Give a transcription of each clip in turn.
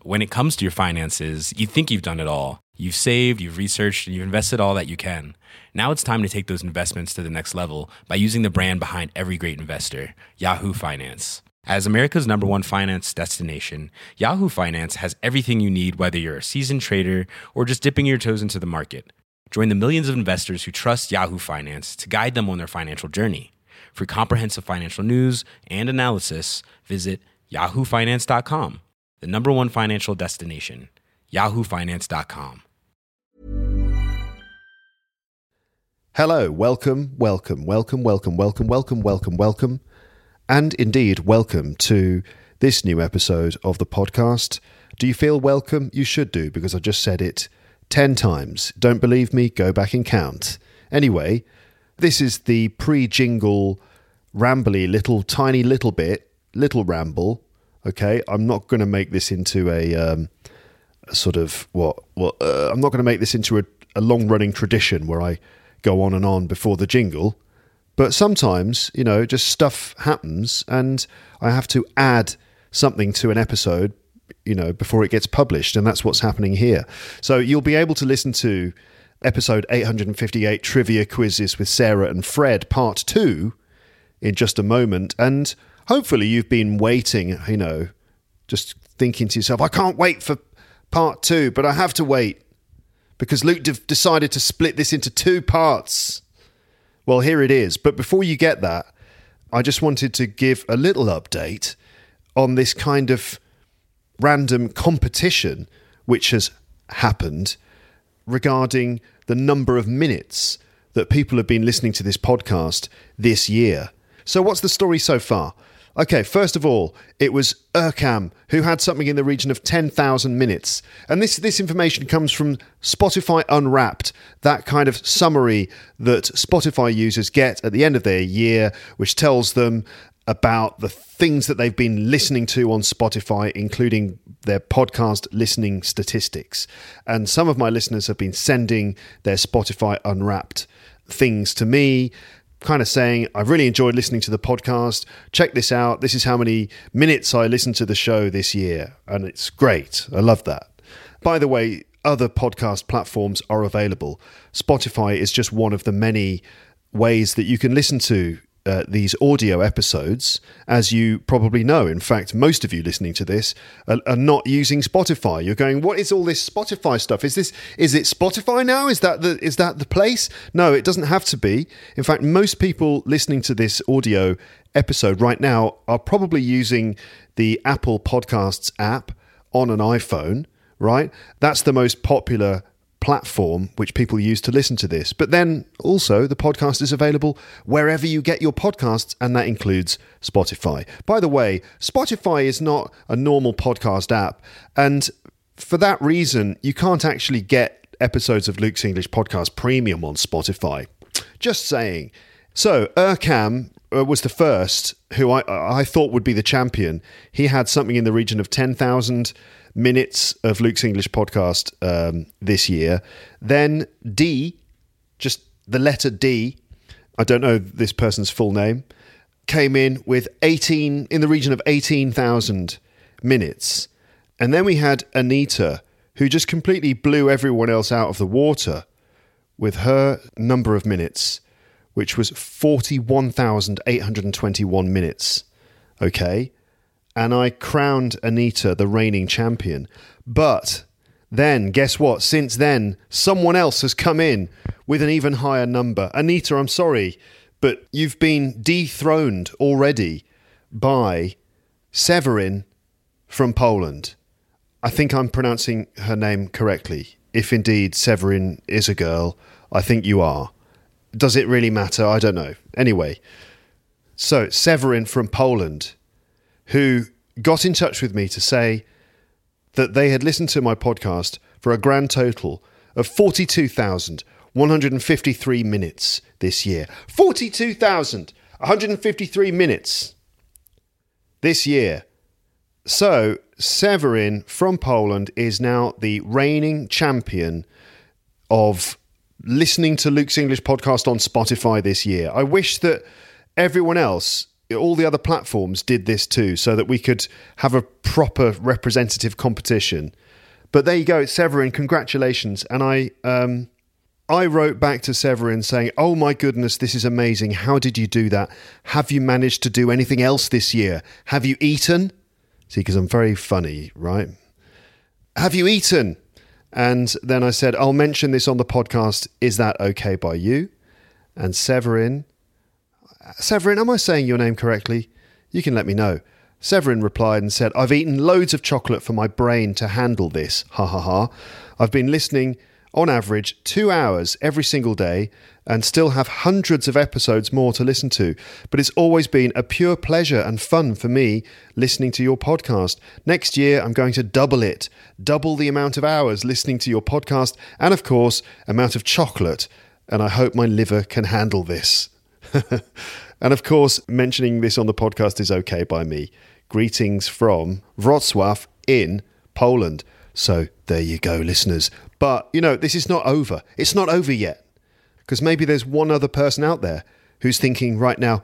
when it comes to your finances, you think you've done it all. You've saved, you've researched, and you've invested all that you can. Now it's time to take those investments to the next level by using the brand behind every great investor, Yahoo Finance. As America's #1 finance destination, Yahoo Finance has everything you need, whether you're a seasoned trader or just dipping your toes into the market. Join the millions of investors who trust Yahoo Finance to guide them on their financial journey. For comprehensive financial news and analysis, visit yahoofinance.com, the #1 financial destination, yahoofinance.com. Hello, welcome, and indeed welcome to this new episode of the podcast. Do you feel welcome? You should do, because I just said it 10 times. Don't believe me? Go back and count. Anyway, this is the pre-jingle rambly little ramble. Okay, I'm not going to make this into I'm not going to make this into a long-running tradition where I go on and on before the jingle. But sometimes, just stuff happens and I have to add something to an episode, before it gets published. And that's what's happening here. So you'll be able to listen to episode 858, Trivia Quizzes with Sarah and Fred, part 2, in just a moment. And hopefully you've been waiting, just thinking to yourself, I can't wait for part 2, but I have to wait because Luke decided to split this into 2 parts. Well, here it is. But before you get that, I just wanted to give a little update on this kind of random competition which has happened regarding the number of minutes that people have been listening to this podcast this year. So what's the story so far? Okay, first of all, it was Erkam, who had something in the region of 10,000 minutes. And this information comes from Spotify Unwrapped, that kind of summary that Spotify users get at the end of their year, which tells them about the things that they've been listening to on Spotify, including their podcast listening statistics. And some of my listeners have been sending their Spotify Unwrapped things to me, kind of saying, I've really enjoyed listening to the podcast. Check this out. This is how many minutes I listened to the show this year. And it's great. I love that. By the way, other podcast platforms are available. Spotify is just one of the many ways that you can listen to these audio episodes, as you probably know. In fact, most of you listening to this are not using Spotify. You're going, what is all this Spotify stuff? Is it Spotify now? Is that the place? No, it doesn't have to be. In fact, most people listening to this audio episode right now are probably using the Apple Podcasts app on an iPhone, right? That's the most popular platform which people use to listen to this. But then also the podcast is available wherever you get your podcasts, and that includes Spotify. By the way, Spotify is not a normal podcast app, and for that reason you can't actually get episodes of Luke's English Podcast Premium on Spotify. Just saying. So Erkam was the first who I thought would be the champion. He had something in the region of 10,000 minutes of Luke's English Podcast this year. Then D, just the letter D, I don't know this person's full name, came in with in the region of 18,000 minutes. And then we had Anita, who just completely blew everyone else out of the water with her number of minutes, which was 41,821 minutes. Okay. And I crowned Anita the reigning champion. But then, guess what? Since then, someone else has come in with an even higher number. Anita, I'm sorry, but you've been dethroned already by Severin from Poland. I think I'm pronouncing her name correctly. If indeed Severin is a girl, I think you are. Does it really matter? I don't know. Anyway, so Severin from Poland, who got in touch with me to say that they had listened to my podcast for a grand total of 42,153 minutes this year. 42,153 minutes this year. So Severin from Poland is now the reigning champion of listening to Luke's English Podcast on Spotify this year. I wish that everyone else all the other platforms did this too, so that we could have a proper representative competition. But there you go, Severin, congratulations. And I wrote back to Severin saying, oh my goodness, this is amazing. How did you do that? Have you managed to do anything else this year? Have you eaten? See, because I'm very funny, right? Have you eaten? And then I said, I'll mention this on the podcast. Is that okay by you? And Severin, am I saying your name correctly? You can let me know. Severin replied and said, I've eaten loads of chocolate for my brain to handle this. Ha ha ha. I've been listening on average 2 hours every single day and still have hundreds of episodes more to listen to. But it's always been a pure pleasure and fun for me listening to your podcast. Next year, I'm going to double the amount of hours listening to your podcast and, of course, amount of chocolate. And I hope my liver can handle this. And, of course, mentioning this on the podcast is okay by me. Greetings from Wrocław in Poland. So there you go, listeners. But, this is not over. It's not over yet. Because maybe there's one other person out there who's thinking right now,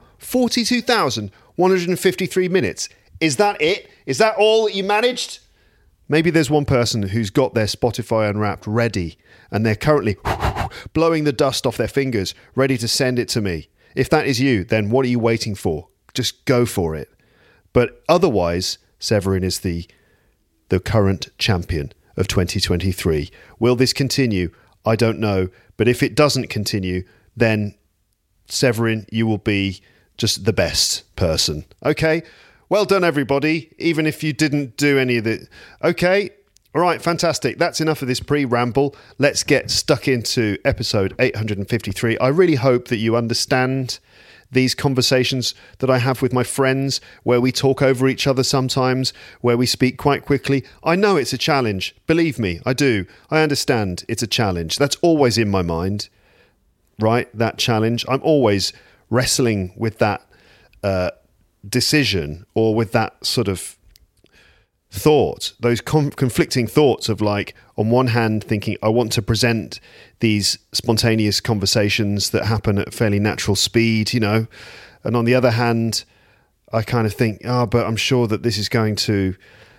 42,153 minutes. Is that it? Is that all that you managed? Maybe there's one person who's got their Spotify Unwrapped ready and they're currently blowing the dust off their fingers, ready to send it to me. If that is you, then what are you waiting for? Just go for it. But otherwise, Severin is the current champion of 2023. Will this continue? I don't know. But if it doesn't continue, then Severin, you will be just the best person. Okay? Well done, everybody, even if you didn't do any of it. Okay? All right, fantastic. That's enough of this pre-ramble. Let's get stuck into episode 853. I really hope that you understand these conversations that I have with my friends, where we talk over each other sometimes, where we speak quite quickly. I know it's a challenge. Believe me, I do. I understand it's a challenge. That's always in my mind, right? That challenge. I'm always wrestling with that decision, or with that sort of thought, those conflicting thoughts of, like, on one hand thinking I want to present these spontaneous conversations that happen at fairly natural speed, and on the other hand I kind of think, but I'm sure that this is going to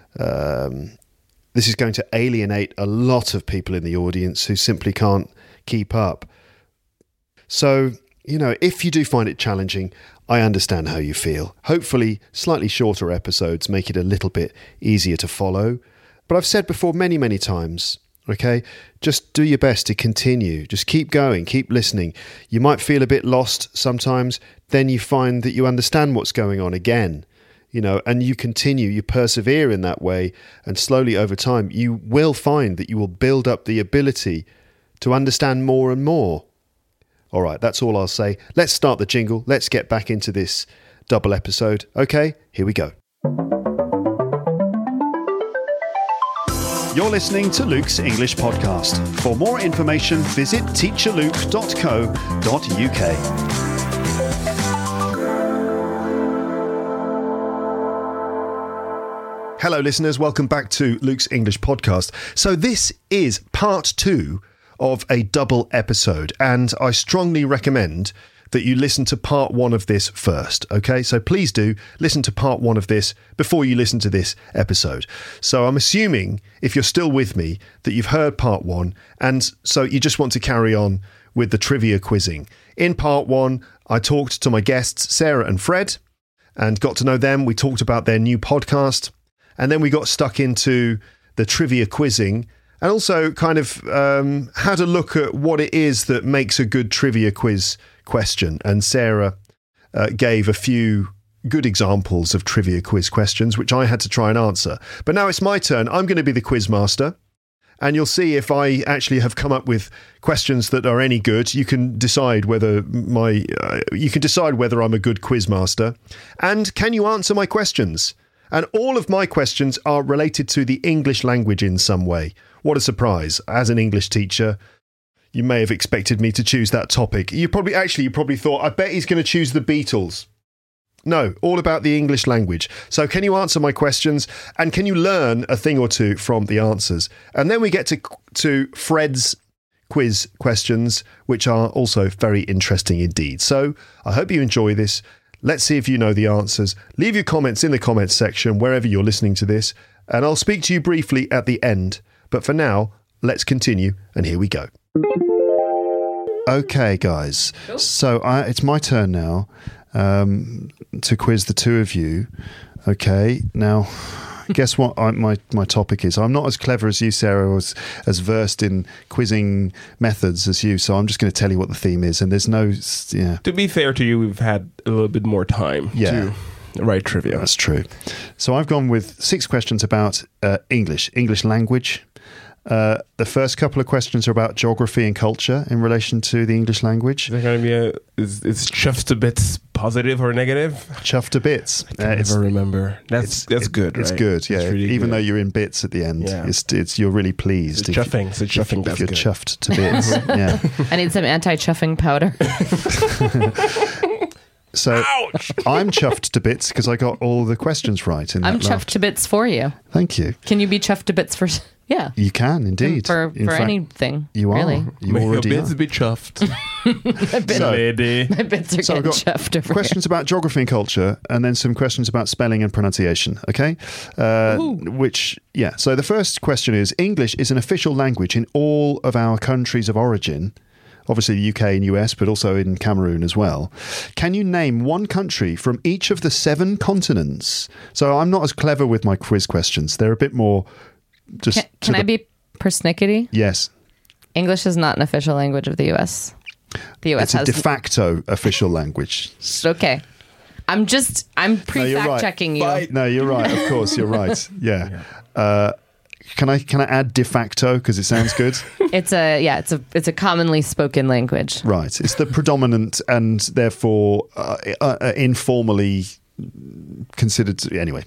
alienate a lot of people in the audience who simply can't keep up. So, if you do find it challenging, I understand how you feel. Hopefully, slightly shorter episodes make it a little bit easier to follow. But I've said before many, many times, okay, just do your best to continue. Just keep going, keep listening. You might feel a bit lost sometimes. Then you find that you understand what's going on again, and you continue, you persevere in that way. And slowly over time, you will find that you will build up the ability to understand more and more. All right, that's all I'll say. Let's start the jingle. Let's get back into this double episode. Okay, here we go. You're listening to Luke's English Podcast. For more information, visit teacherluke.co.uk. Hello, listeners. Welcome back to Luke's English Podcast. So this is part 2 of a double episode, and I strongly recommend that you listen to part 1 of this first, okay? So please do listen to part 1 of this before you listen to this episode. So I'm assuming, if you're still with me, that you've heard part 1, and so you just want to carry on with the trivia quizzing. In part 1, I talked to my guests, Sarah and Fred, and got to know them. We talked about their new podcast, and then we got stuck into the trivia quizzing, and also kind of had a look at what it is that makes a good trivia quiz question. And Sarah gave a few good examples of trivia quiz questions, which I had to try and answer. But now it's my turn. I'm going to be the quiz master. And you'll see if I actually have come up with questions that are any good. You can decide whether I'm a good quiz master. And can you answer my questions? And all of my questions are related to the English language in some way. What a surprise. As an English teacher, you may have expected me to choose that topic. You probably thought, I bet he's going to choose the Beatles. No, all about the English language. So can you answer my questions? And can you learn a thing or two from the answers? And then we get to Fred's quiz questions, which are also very interesting indeed. So I hope you enjoy this. Let's see if you know the answers. Leave your comments in the comments section wherever you're listening to this, and I'll speak to you briefly at the end. But for now, let's continue, and here we go. Okay, guys. Cool. So it's my turn now to quiz the two of you. Okay, now, guess what my topic is? I'm not as clever as you, Sarah, or as versed in quizzing methods as you, so I'm just going to tell you what the theme is, and there's no... Yeah. To be fair to you, we've had a little bit more time to write trivia. That's true. So I've gone with 6 questions about English language. The first couple of questions are about geography and culture in relation to the English language. Is there going to be is chuffed a bit positive or negative? Chuffed to bits. I never remember. That's good, It's right? good, yeah. It's really Even good. though you're in bits at the end, Yeah. it's you're really pleased. It's chuffing. So chuffing, If that's you're good. chuffed to bits. Yeah. I need some anti-chuffing powder. So I'm chuffed to bits because I got all the questions right. I'm chuffed to bits for you. Thank you. Can you be chuffed to bits for... Yeah. You can indeed. For In fact, anything. you are. Really. You May your already bits are. be chuffed. So- Lady. My bits are So I've getting got chuffed over questions about geography and culture, and then some questions about spelling and pronunciation. Okay, So the first question is: English is an official language in all of our countries of origin. Obviously, the UK and US, but also in Cameroon as well. Can you name one country from each of the 7 continents? So I'm not as clever with my quiz questions. They're a bit more just. Can I be persnickety? Yes. English is not an official language of the US. The US It's a has... de facto official language. Okay. I'm you're pre-fact right. checking you. No, you're right. Of course, you're right. Yeah. Can I add de facto because it sounds good? It's a commonly spoken language. Right. It's the predominant and therefore informally considered to, anyway.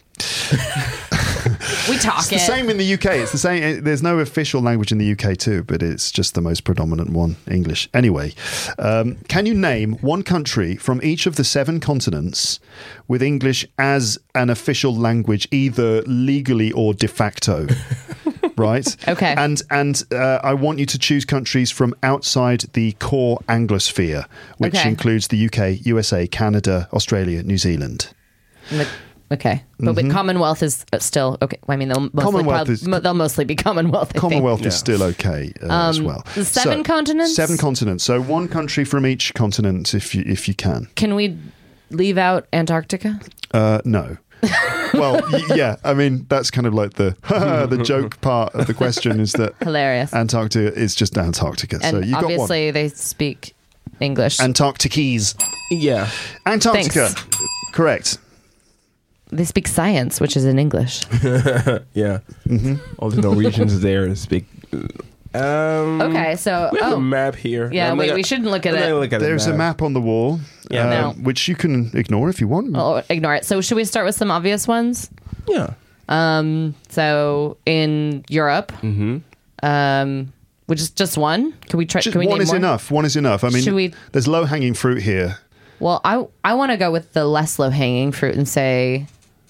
We talk It's the same in the UK. It's the same. There's no official language in the UK too, but it's just the most predominant one, English. Anyway, can you name one country from each of the 7 continents with English as an official language, either legally or de facto? Right. Okay. And I want you to choose countries from outside the core Anglosphere, which Okay. includes the UK, USA, Canada, Australia, New Zealand. Okay. But Commonwealth is still okay. I mean, they'll mostly be Commonwealth. I think. Commonwealth is still okay as well. The 7 continents? 7 continents. So one country from each continent, if you can. Can we leave out Antarctica? No. Well, yeah. I mean, that's kind of like the joke part of the question is that Hilarious. Antarctica is just Antarctica. And so you got one. obviously they speak English. Antarcticese. Yeah. Antarctica. Thanks. Correct. They speak science, which is in English. Yeah. All the Norwegians there speak. Okay, so We have a map here. yeah, I'm wait, gonna- we shouldn't look at I'm gonna it. look at There's a map on the wall, Yeah. No. which you can ignore if you want. Oh, ignore it. So should we start with some obvious ones? Yeah. So in Europe, which is just one. Can we try? Just Can we one name is more? enough. One is enough. I mean, Should we- there's low-hanging fruit here. Well, I want to go with the less low hanging fruit and say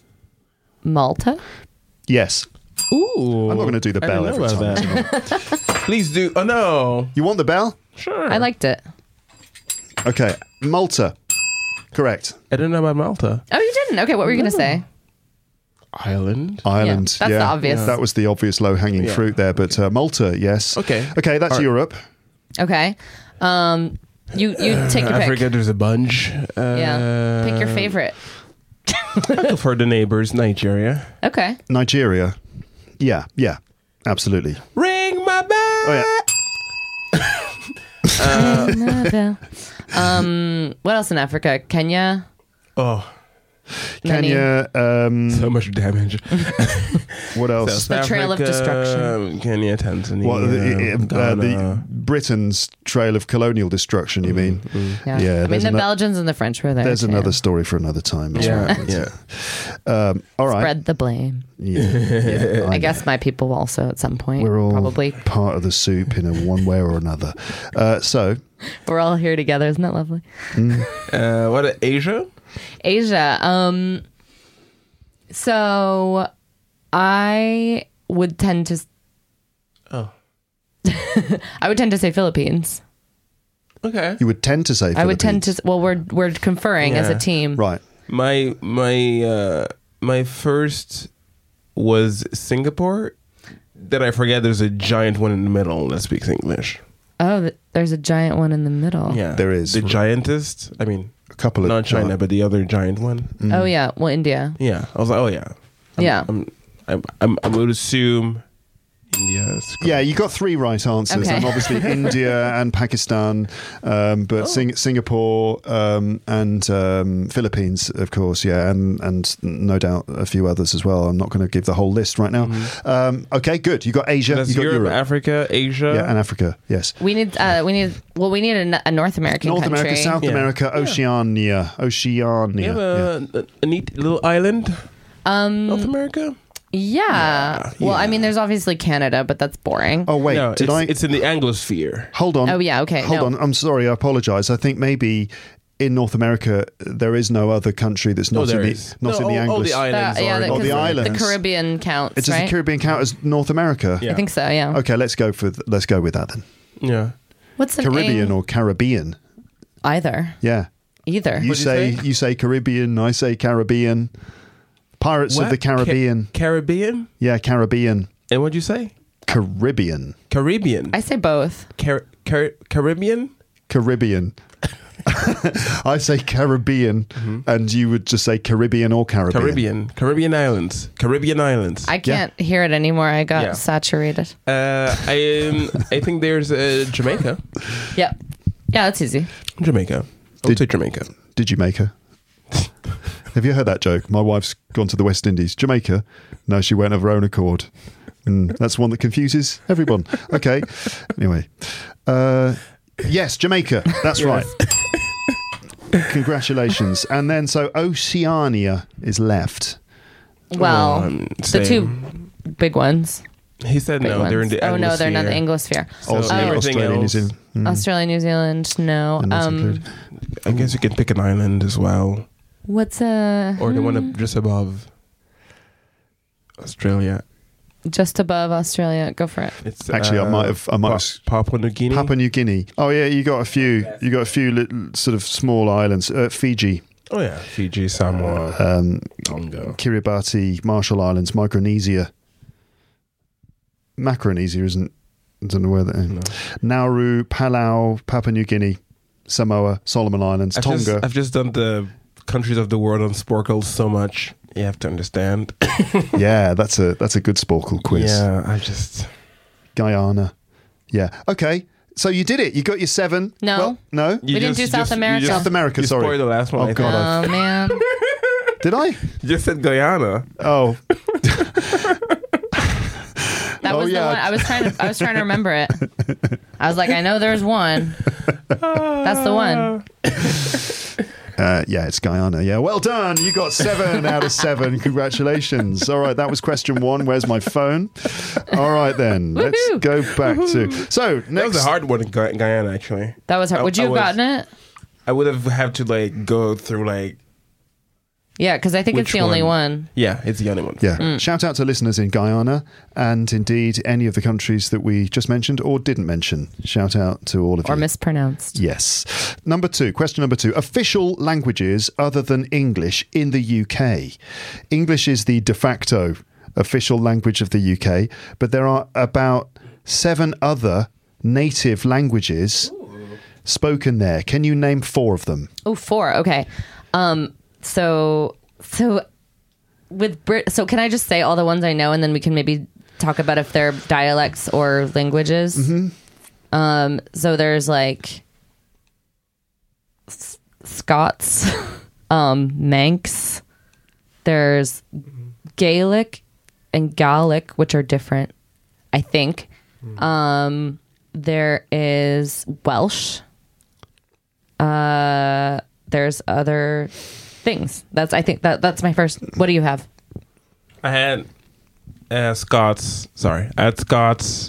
Malta. Yes. Ooh. I'm not going to do the I bell didn't every know time. about that. Please do. Oh, no. You want the bell? Sure. I liked it. Okay. Malta. Correct. I didn't know about Malta. Oh, you didn't? Okay, what were you going to say? Island. Ireland. that's the obvious. That was the obvious low-hanging fruit there. But Malta, yes. Okay. Okay, that's All right. Europe. Okay. You take your pick. Africa, there's a bunch. Yeah. Pick your favorite. I go for the neighbors, Nigeria. Okay. Nigeria. Yeah, absolutely. Ring my bell. Oh, yeah. What else in Africa? Kenya. Oh, Kenya. so much damage. What else? The trail of destruction. Kenya, Tanzania. What, the Ghana. Britain's trail of colonial destruction, you mean? Yeah. Yeah, I mean, there's the ano- Belgians and the French were there. There's too. another story for another time. That's Yeah, right. yeah. All right. Spread the blame. Yeah, I guess my people also at some point. we're all probably. part of the soup in a one way or another. So, We're all here together. Isn't that lovely? What, Asia? Asia. So I would tend to. Oh. I would tend to say Philippines. Okay. You would tend to say Philippines. I would tend to. Well, we're conferring as a team. Right. My first was Singapore. Then I forget there's a giant one in the middle that speaks English. Oh, there's a giant one in the middle. Yeah, there is. The giantest. I mean, a couple of not China, but the other giant one. Oh yeah, well India. Yeah, I was like, oh yeah, I would assume India. Yeah, you got 3 right answers, Okay. and obviously India and Pakistan, but Singapore and Philippines, of course, yeah, and no doubt a few others as well. I'm not going to give the whole list right now. Okay, good. You got Asia, That's you got Europe, Africa, Asia, yeah, and Africa. Yes, We need a North American North country. America, South America, Oceania. We have a neat little island. North America. Yeah. Well, I mean, there's obviously Canada, but that's boring. Oh wait, No, did I? It's in the Anglosphere. Hold on. Oh, yeah, okay, Hold no. on. I'm sorry. I apologize. I think maybe in North America there is no other country that's not in the is. not in the all Anglo. the islands. Yeah, are in Oh, the 'cause islands. The Caribbean counts, Does right? the Caribbean count as North America? Yeah. I think so. Yeah. Okay, let's go with that then. Yeah. What's the Caribbean name? or Caribbean? Either. Yeah. Either. You What'd you say Caribbean. I say Caribbean. Pirates of What? the Caribbean. Caribbean. Yeah, Caribbean. And what'd you say? Caribbean. Caribbean. I say both. Caribbean. Caribbean. I say Caribbean, and you would just say Caribbean or Caribbean. Caribbean islands. Caribbean islands. I can't hear it anymore. I got Yeah. saturated. I think there's Jamaica. Yeah. Yeah, that's easy. Jamaica. I would say Jamaica. Did you make her? Have you heard that joke? My wife's gone to the West Indies. Jamaica? No, she went of her own accord. And that's one that confuses everyone. Okay. Anyway. Yes, Jamaica. That's right. Congratulations. And then, so Oceania is left. Well, the same. 2 big ones. He said Big no. ones. They're in the Anglosphere. Oh, no, they're not the Anglosphere. So Australia, everything Australia, New else- Zealand. Australia, New Zealand, no. And that's included. I guess you can pick an island as well, What's or the one just above Australia. just above Australia? Go for it. It's Actually, I might have Papua New Guinea. Papua New Guinea. Oh yeah, you got a few. You got a few little, sort of small islands. Fiji, Oh yeah, Fiji, Samoa, Tonga. Kiribati, Marshall Islands, Micronesia. Macaronesia isn't. I don't know where that is. Nauru, Palau, Papua New Guinea, Samoa, Solomon Islands, Tonga. I've just done the countries of the world on Sporkle so much. You have to understand. Yeah, that's a good Sporkle quiz. Yeah, I just Guyana. Yeah. Okay. So you did it. You got your 7. No. Well, no. We didn't do South America. South America. You Sorry. spoiled the last one. Oh I God. think. Oh, man. Did I? You just said Guyana. Oh. That Oh, was yeah. the one. I was trying to remember it. I was like, I know there's one. That's the one. Yeah, it's Guyana. Yeah, well done. You got 7 out of 7. Congratulations. All right, that was question 1. Where's my phone? All right, then. Let's Woohoo. go back to... So, That next... was a hard one in Guyana, actually. That was hard. Would you have gotten it? I would have had to go through Yeah, because I think it's Which the only one? one. Yeah, it's the only one. Yeah. Shout out to listeners in Guyana and indeed any of the countries that we just mentioned or didn't mention. Shout out to all of Or you. mispronounced. Yes. Question number 2. Official languages other than English in the UK. English is the de facto official language of the UK, but there are about 7 other native languages spoken there. Can you name 4 of them? Oh, 4. Okay. So with so can I just say all the ones I know, and then we can maybe talk about if they're dialects or languages? Mm-hmm. So there's Scots, Manx. There's Gaelic and Gaelic, which are different, I think. There is Welsh. There's other things. That's my first. What do you have? I had Scots. Sorry, I had Scots,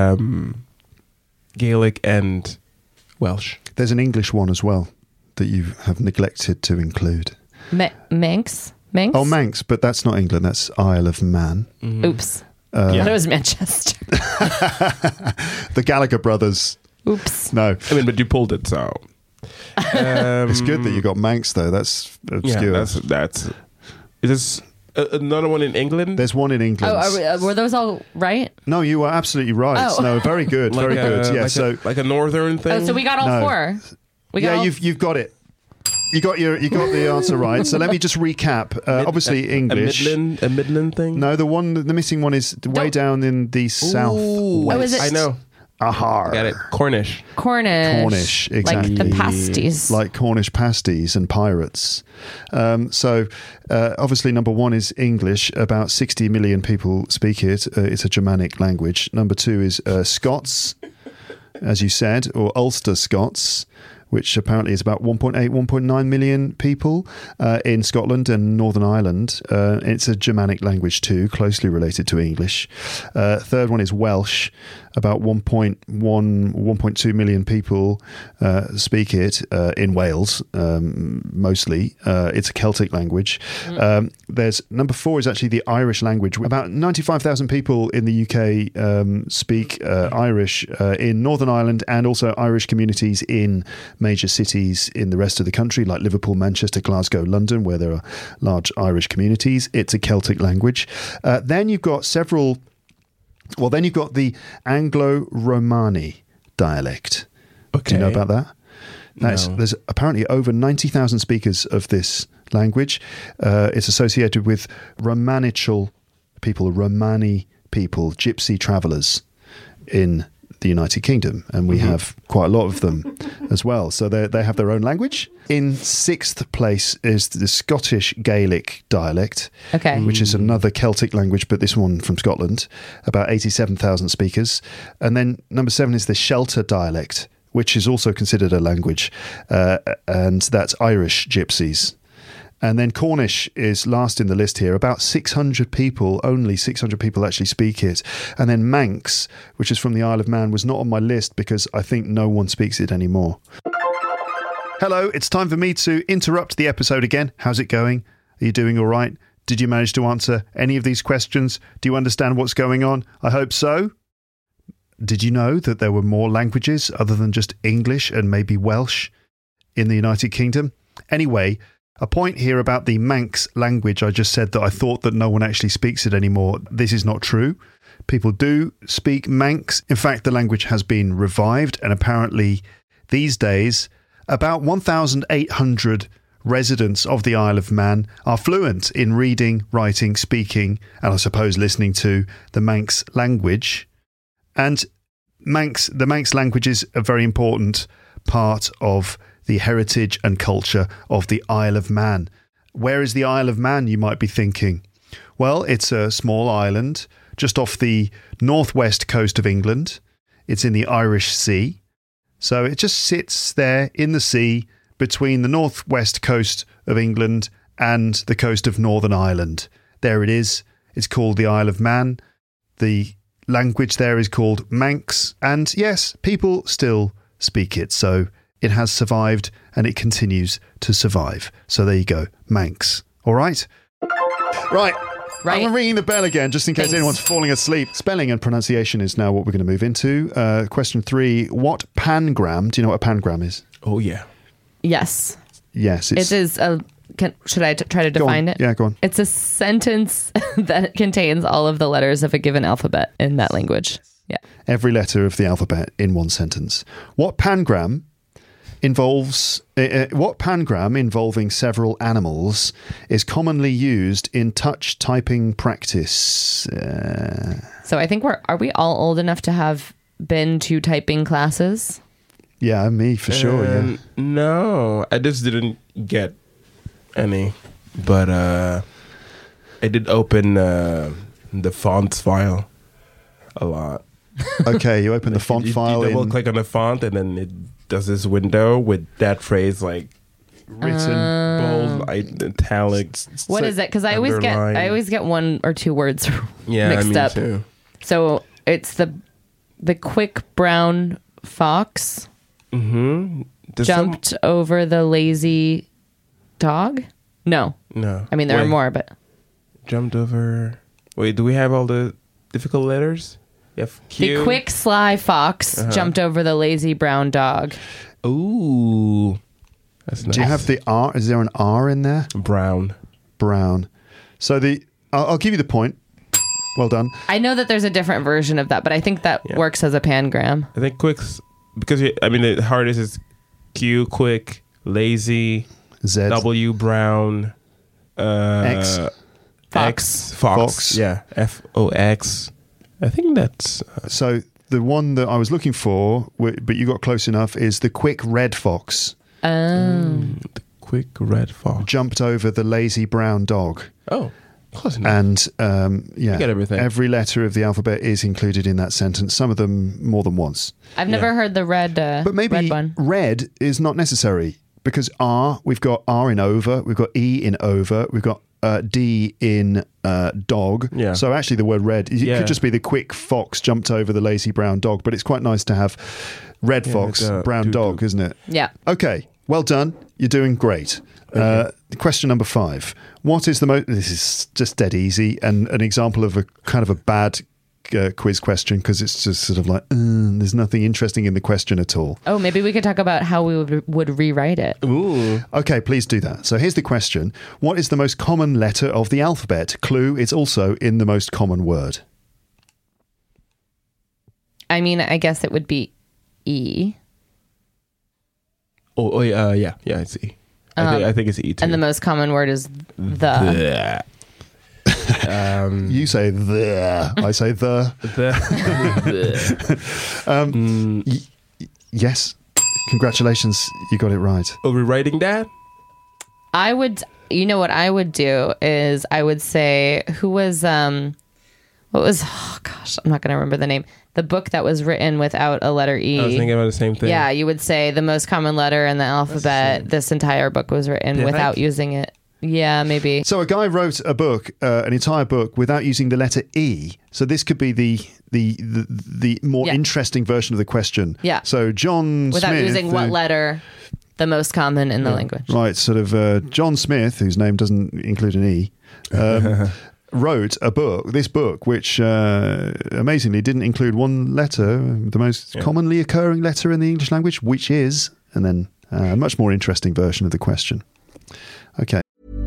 Gaelic, and Welsh. There's an English one as well that you have neglected to include. Manx. Oh, Manx, but that's not England. That's Isle of Man. Oops. I thought it was Manchester. The Gallagher brothers Oops. No. I mean, but you pulled it, so. It's good that you got Manx, though. That's obscure. Yeah, that's. Is this another one in England? There's one in England. Were those all right? No, you are absolutely right. Oh. No, very good. Very good. Yeah, like a northern thing. Oh, so we got all No. 4. We got all- you've got it. You got the answer right. So let me just recap. Obviously, English. A Midland thing? No, the missing one is way down in the south. Ooh, Oh, is it- I know. Ahar. Got it. Cornish. Cornish, exactly. Like the pasties. Like Cornish pasties and pirates. So obviously, number 1 is English. About 60 million people speak it. It's a Germanic language. Number 2 is Scots, as you said, or Ulster Scots, which apparently is about 1.8, 1.9 million people in Scotland and Northern Ireland. It's a Germanic language too, closely related to English. Third one is Welsh. About 1.1, 1.2 million people speak it in Wales, mostly. It's a Celtic language. There's number 4 is actually the Irish language. About 95,000 people in the UK speak Irish in Northern Ireland, and also Irish communities in major cities in the rest of the country, like Liverpool, Manchester, Glasgow, London, where there are large Irish communities. It's a Celtic language. Then you've got the Anglo-Romani dialect. Okay. Do you know about that? There's apparently over 90,000 speakers of this language. It's associated with Romani people, gypsy travellers in the United Kingdom, and we have quite a lot of them as well. So they have their own language. In 6th place is the Scottish Gaelic dialect, which is another Celtic language, but this one from Scotland, about 87,000 speakers. And then number 7 is the Shelter dialect, which is also considered a language, and that's Irish gypsies. And then Cornish is last in the list here. About 600 people, only 600 people actually speak it. And then Manx, which is from the Isle of Man, was not on my list because I think no one speaks it anymore. Hello, it's time for me to interrupt the episode again. How's it going? Are you doing all right? Did you manage to answer any of these questions? Do you understand what's going on? I hope so. Did you know that there were more languages other than just English and maybe Welsh in the United Kingdom? Anyway, a point here about the Manx language. I just said that I thought that no one actually speaks it anymore. This is not true. People do speak Manx. In fact, the language has been revived, and apparently these days about 1,800 residents of the Isle of Man are fluent in reading, writing, speaking, and I suppose listening to the Manx language. And the Manx language is a very important part of the heritage and culture of the Isle of Man. Where is the Isle of Man, you might be thinking? Well, it's a small island just off the northwest coast of England. It's in the Irish Sea. So it just sits there in the sea between the northwest coast of England and the coast of Northern Ireland. There it is. It's called the Isle of Man. The language there is called Manx. And yes, people still speak it. So it has survived and it continues to survive. So there you go, Manx. All right? Right. I'm ringing the bell again just in case anyone's falling asleep. Spelling and pronunciation is now what we're going to move into. Question 3. What pangram? Do you know what a pangram is? Oh, yeah. Yes. Yes. It is should I try to define it? Yeah, go on. It's a sentence that contains all of the letters of a given alphabet in that language. Yeah. Every letter of the alphabet in one sentence. What pangram involving several animals is commonly used in touch typing practice? So I think are we all old enough to have been to typing classes? Yeah, me for sure. Yeah. No, I just didn't get any, but I did open the fonts file a lot. Okay, you open the font file. You double click on the font, and then it does this window with that phrase like written bold, italics. What is it? Because I always get 1 or 2 words mixed up. Too. So it's the quick brown fox jumped over the lazy dog. No. I mean there are more, but jumped over. Wait, do we have all the difficult letters? You have Q. The quick, sly fox jumped over the lazy brown dog. Ooh. That's nice. Do you have the R? Is there an R in there? Brown? So I'll give you the point. Well done. I know that there's a different version of that, but I think that works as a pangram. I think quick's because the hardest is Q, quick, lazy, Z. W, brown, X. Fox. Yeah, FOX. I think that's So the one that I was looking for, but you got close enough, is the quick red fox the quick red fox. jumped over the lazy brown dog. Oh, close enough. And You get everything. every letter of the alphabet is included in that sentence. Some of them more than once. I've never heard the red But maybe red one. red is not necessary because R, we've got R in over, we've got E in over, we've got D in dog. Yeah. So actually the word red, it Yeah. could just be the quick fox jumped over the lazy brown dog, but it's quite nice to have red fox, brown dog, isn't it? Yeah. Okay, well done. You're doing great. Question number 5. What is the most... This is just dead easy and an example of a kind of a bad quiz question because it's just sort of like, there's nothing interesting in the question at all. Oh, maybe we could talk about how we would rewrite it. Ooh. Okay, please do that. So here's the question. What is the most common letter of the alphabet? Clue, it's also in the most common word. I mean, I guess it would be E. Yeah, it's E. I think it's E too. And the most common word is the. You say the. I say the. Yes. Congratulations. You got it right. Are we writing that? I would, you know what I would do is I would say, oh gosh, I'm not going to remember the name. The book that was written without a letter E. I was thinking about the same thing. Yeah, you would say the most common letter in the alphabet. This entire book was written without using it. Yeah, maybe. So a guy wrote a book, an entire book, without using the letter E. So this could be the more interesting version of the question. Yeah. So John Without Smith, using what letter, the most common in the language. right? Sort of John Smith, whose name doesn't include an E, wrote this book, which amazingly didn't include one letter, the most commonly occurring letter in the English language, which is, and then a much more interesting version of the question. Okay.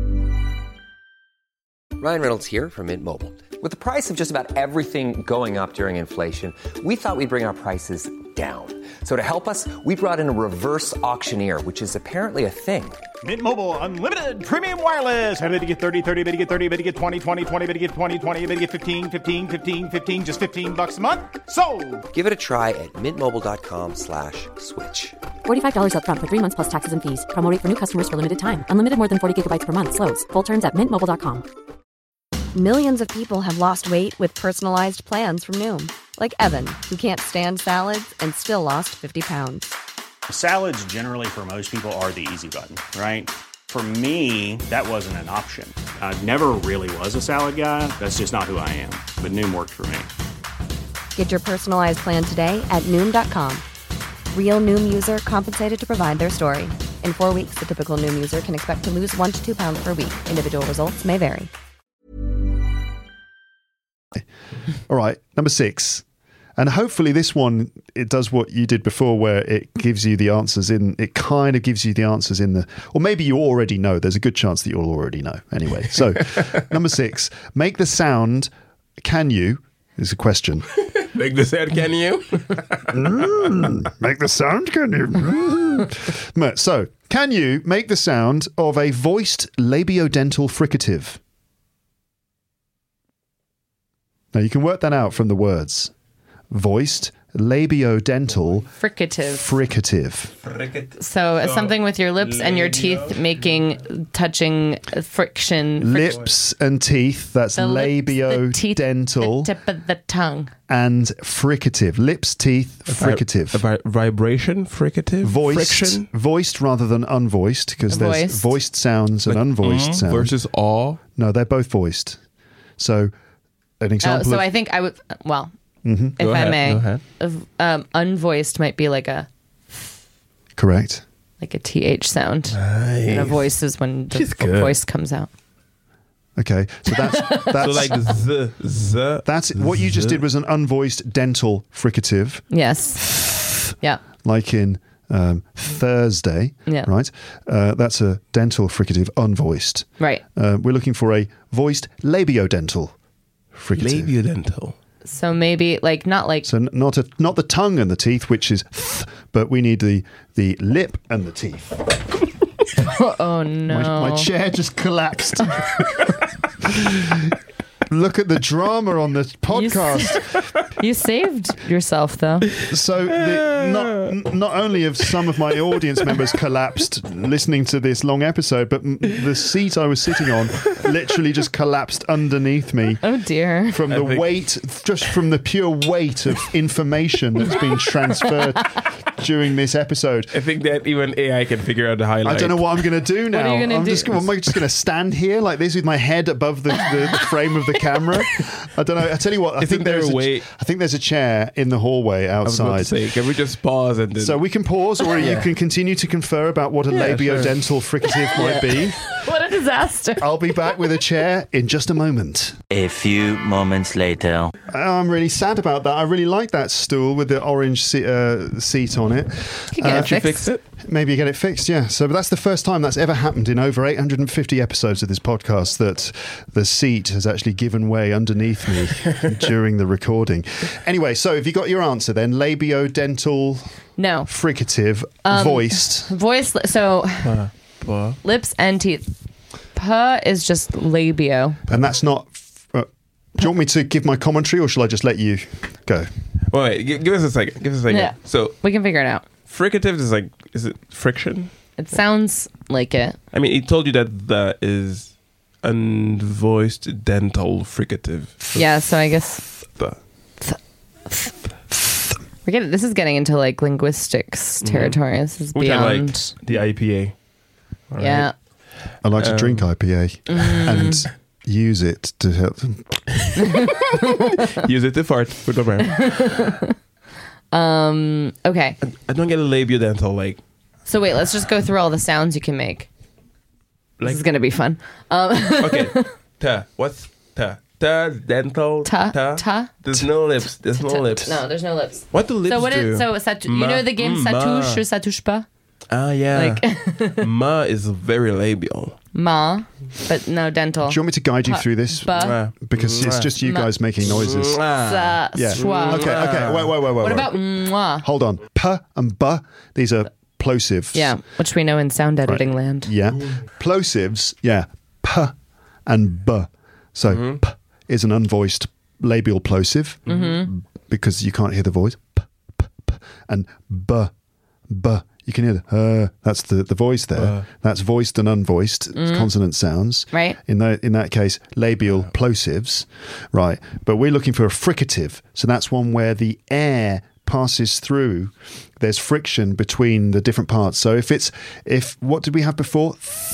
Ryan Reynolds here from Mint Mobile. With the price of just about everything going up during inflation, we thought we'd bring our prices down. So to help us, we brought in a reverse auctioneer, which is apparently a thing. Mint Mobile Unlimited Premium Wireless. How to get 30, 30, bit to get 30, bit to get 20, 20, 20, bit to get 20, 20, bit to get 15, 15, 15, 15, just $15 a month? Sold! Give it a try at mintmobile.com/switch. $45 up front for 3 months plus taxes and fees. Promo rate for new customers for limited time. Unlimited more than 40 gigabytes per month. Slows full terms at mintmobile.com. Millions of people have lost weight with personalized plans from Noom. Like Evan, who can't stand salads and still lost 50 pounds. Salads generally for most people are the easy button, right? For me, that wasn't an option. I never really was a salad guy. That's just not who I am. But Noom worked for me. Get your personalized plan today at Noom.com. Real Noom user compensated to provide their story. In 4 weeks, the typical Noom user can expect to lose 1 to 2 pounds per week. Individual results may vary. All right, number 6. And hopefully this one, it does what you did before where it gives you the answers it kind of gives you the answers in or maybe you already know. There's a good chance that you'll already know. Anyway, so number 6, make the sound, can you, is a question. Make the sound, can you? Make the sound, can you? So, can you make the sound of a voiced labiodental fricative? Now, you can work that out from the words. Voiced labiodental fricative. So something with your lips and your teeth touching friction. Lips and teeth, that's labiodental. The tip of the tongue. And fricative. Lips, teeth, fricative. Vibration, fricative? Friction? Voiced rather than unvoiced, because there's voiced sounds and unvoiced sounds. Versus all? No, they're both voiced. So, an example I think I would, if I may, unvoiced might be like a... Correct. Like a TH sound. Nice. And a voice is when the voice comes out. Okay, so that's So like the. that's what you just did was an unvoiced dental fricative, Yes. Yeah. like in Thursday. Yeah. Right. That's a dental fricative, unvoiced. Right. We're looking for a voiced labiodental fricative. Labiodental. So maybe like not like So not the tongue and the teeth, which is, but we need the lip and the teeth. oh no. My chair just collapsed. Look at the drama on this podcast. You saved yourself though. So not only have some of my audience members collapsed listening to this long episode, but the seat I was sitting on literally just collapsed underneath me. Oh dear. From the weight, just from the pure weight of information that's been transferred during this episode. I think that even AI can figure out the highlight. I don't know what I'm going to do now. What are you gonna do? Am I just going to stand here like this with my head above the frame of the camera? I don't know. I tell you what. I think there's a chair in the hallway I was about to outside. say, can we just pause and then... So we can pause, or you can continue to confer about what a labiodental fricative might be. What a disaster. I'll be back with a chair in just a moment. A few moments later. I'm really sad about that. I really like that stool with the orange seat on it. You can get it fixed. it? Maybe get it fixed, yeah. So that's the first time that's ever happened in over 850 episodes of this podcast that the seat has actually given way underneath me during the recording. Anyway, so have you got your answer then? Labiodental No. fricative, voiced. Voice so lips and teeth. Puh is just labio. And that's not... do you want me to give my commentary or shall I just let you go? Wait, give us a second. Yeah. So, We can figure it out. fricative is like, is it friction? It sounds like it. I mean, he told you that is unvoiced dental fricative. Yeah, so I guess The- this is getting into like linguistics territory. This is Which beyond I like. The IPA. All right. Yeah. I like to drink IPA and use it to help. Use it to fart with the brand. Okay. I don't get a labiodental like. So wait, let's just go through all the sounds you can make. This is gonna be fun. Okay. Ta. What's ta? Ta. Dental. Ta. Ta. Ta. There's no lips. There's no lips. No, there's no lips. What do lips So what do? is you know the game ça touche ou ça touche pas? Ah, yeah. Like Ma is very labial. ma, but no dental. Do you want me to guide you through this? Ba, Because it's just you guys making noises. sa, Yeah. schwa. Okay. Wait. What about mwah? Hold on. P and B, these are plosives. Yeah, which we know in sound editing land. Yeah. Plosives, yeah. P and B. So P is an unvoiced labial plosive because you can't hear the voice. P, P, P. And B. You can hear the that's the voice there. That's voiced and unvoiced consonant sounds. Right. In that case, labial plosives. Right. But we're looking for a fricative. So that's one where the air passes through. There's friction between the different parts. So if what did we have before?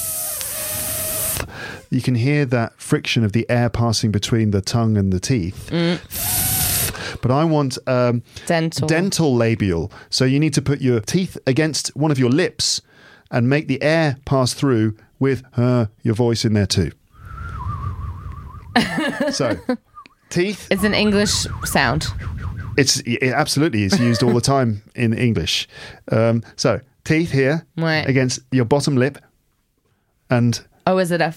You can hear that friction of the air passing between the tongue and the teeth. But I want dental labial. So you need to put your teeth against one of your lips and make the air pass through with your voice in there too. So, teeth. It's an English sound. It absolutely is used all the time in English. So, teeth here Right. against your bottom lip and... Oh, is it a...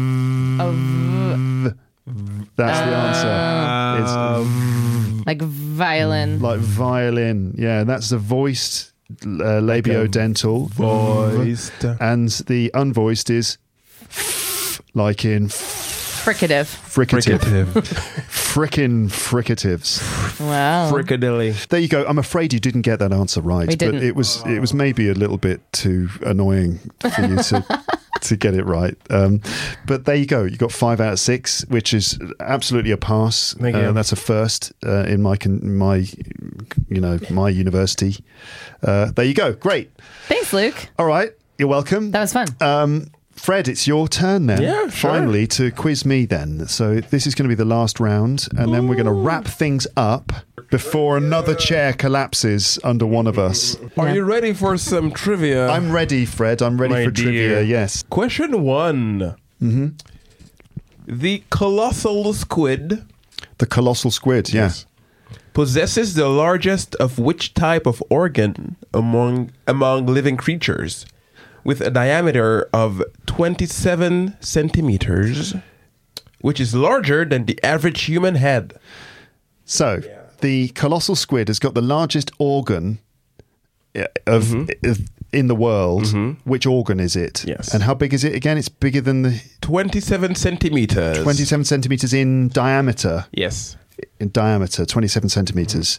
That's the answer. It's like violin. like violin. Yeah, that's the voiced labiodental. Voiced. And the unvoiced is like in Fricative. fricative. Frickin' fricatives. Wow. Fricadilly. There you go. I'm afraid you didn't get that answer right. We didn't. But it was maybe a little bit too annoying for you to get it right. But there you go. You got 5 out of 6, which is absolutely a pass. Thank you. That's a first in my university. There you go. Great. Thanks, Luke. All right. You're welcome. That was fun. Fred, it's your turn then. Yeah, sure. Finally, to quiz me then. So this is going to be the last round, and then we're going to wrap things up before another chair collapses under one of us. Are you ready for some trivia? I'm ready, Fred. I'm ready My for trivia, dear. yes. Question 1. The colossal squid The colossal squid, yeah. possesses the largest of which type of organ among living creatures, with a diameter of 27 centimeters, which is larger than the average human head. So, the colossal squid has got the largest organ of in the world. Which organ is it? Yes. And how big is it again? It's bigger than the 27 centimeters. 27 centimeters in diameter. Yes. In diameter, 27 centimeters.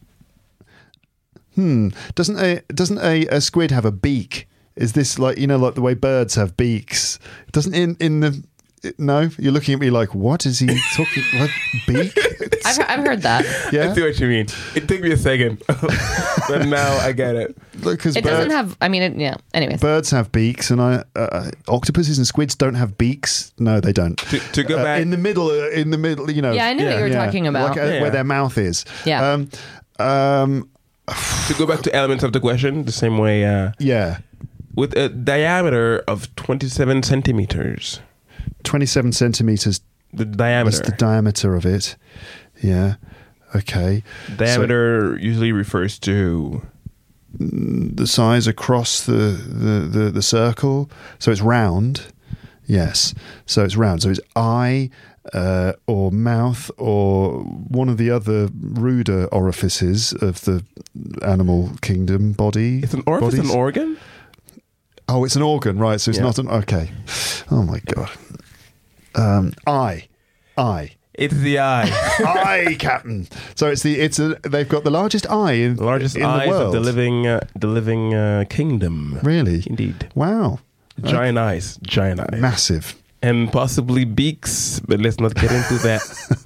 Doesn't a squid have a beak? Is this like, like the way birds have beaks? Doesn't in the... No? You're looking at me like, what is he talking... What? Beak? I've heard that. Yeah? I see what you mean. It took me a second, but now I get it. Because It doesn't have... I mean, yeah. Anyways. birds have beaks, and octopuses and squids don't have beaks. No, they don't. To go back... in the middle, Yeah, I knew what you were talking about. Like, where their mouth is. Yeah. To go back to elements of the question, the same way... Yeah. With a diameter of 27 centimeters. 27 centimeters. The diameter. That's the diameter of it. Yeah. Okay. Diameter usually refers to... the size across the circle. So it's round. Yes. So it's round. So it's eye or mouth or one of the other ruder orifices of the animal kingdom body. It's an orifice, an organ? Oh, it's an organ, right? So it's not an... Okay. Oh, my God. Eye. It's the eye. Eye, Captain. So they've got the largest eye in the largest in eyes the world. of the living kingdom. Really? Indeed. Wow. Giant eyes. Massive. And possibly beaks, but let's not get into that.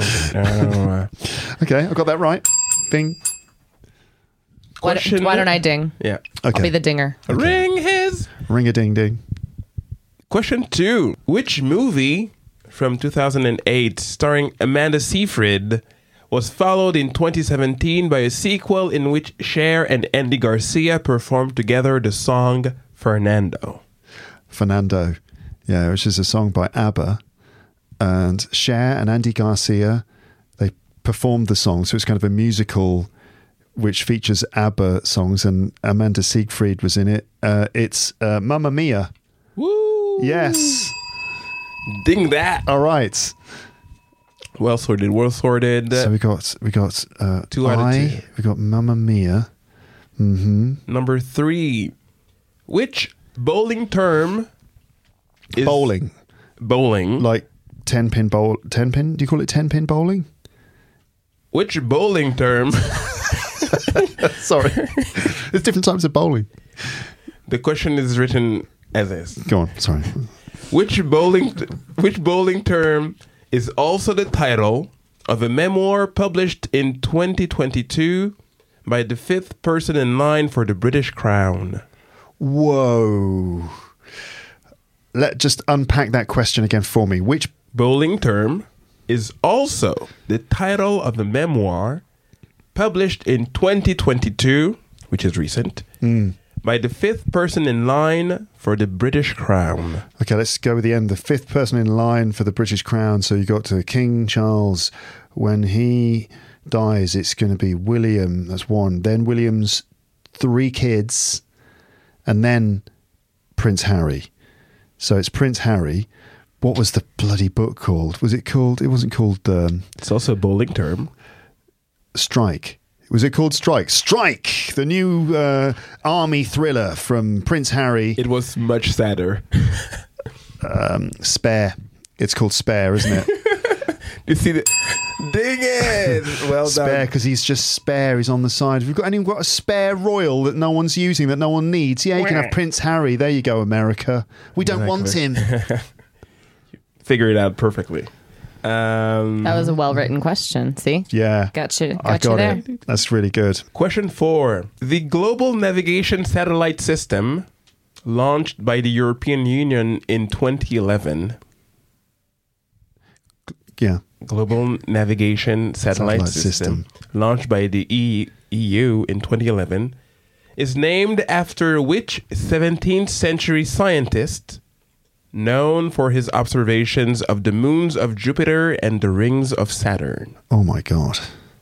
Okay, I got that right. Bing. Why don't I ding? Yeah. Okay. I'll be the dinger. Ring his. Ring-a-ding-ding. Question 2. Which movie from 2008 starring Amanda Seyfried was followed in 2017 by a sequel in which Cher and Andy Garcia performed together the song Fernando? Fernando. Yeah, which is a song by ABBA. And Cher and Andy Garcia, they performed the song. So it's kind of a musical which features ABBA songs, and Amanda Seyfried was in it. It's Mamma Mia. Woo! Yes. Ding that. All right. Well sorted. So we got 2 out of 2. We got Mamma Mia. Number 3. Which bowling term is... Bowling. Like 10-pin bowl. 10-pin? Do you call it 10-pin bowling? Which bowling term... Sorry. There's different types of bowling. The question is written as is. Go on. Sorry. Which bowling term is also the title of a memoir published in 2022 by the 5th person in line for the British Crown? Whoa. Let's just unpack that question again for me. Which bowling term is also the title of a memoir published in 2022, which is recent, by the 5th person in line for the British Crown? Okay, let's go with the end. The 5th person in line for the British Crown. So you got to King Charles. When he dies, it's going to be William. That's one. Then William's 3 kids. And then Prince Harry. So it's Prince Harry. What was the bloody book called? Was it called... It wasn't called... it's also a bowling term. Strike. Was it called Strike? Strike! The new army thriller from Prince Harry. It was much sadder. Spare. It's called Spare, isn't it? You see the... Ding it! Well done. Spare, because he's just spare. He's on the side. Have you got anyone got a spare royal that no one's using, that no one needs? Yeah, you can have Prince Harry. There you go, America. We don't want him. Figure it out perfectly. That was a well-written question. See? Yeah. Got you I got there. it. That's really good. Question 4. The Global Navigation Satellite System, launched by the European Union in 2011. Yeah. Global Navigation Satellite System, launched by the EU in 2011, is named after which 17th century scientist known for his observations of the moons of Jupiter and the rings of Saturn? Oh my God.